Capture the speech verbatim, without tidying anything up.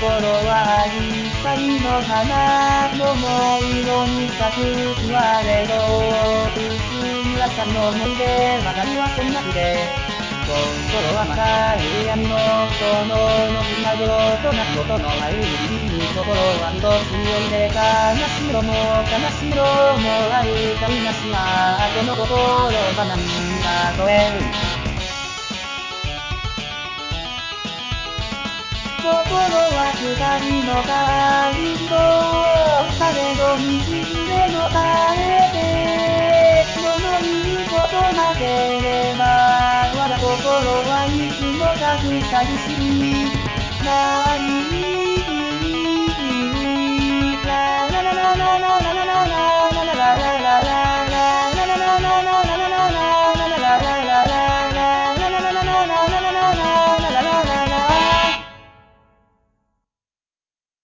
は一切の花のも色に咲く言われど薄紫の思い出ばかりはそんな日で心はまた夕闇の炎の砂泥と夏音の入りに心は一つよいで悲しみろも悲しみろもあるかいなしはこの心は何だとえ心は光の感情されど水でも耐えて物言うことなければ我が心はいつも隠さぎしい何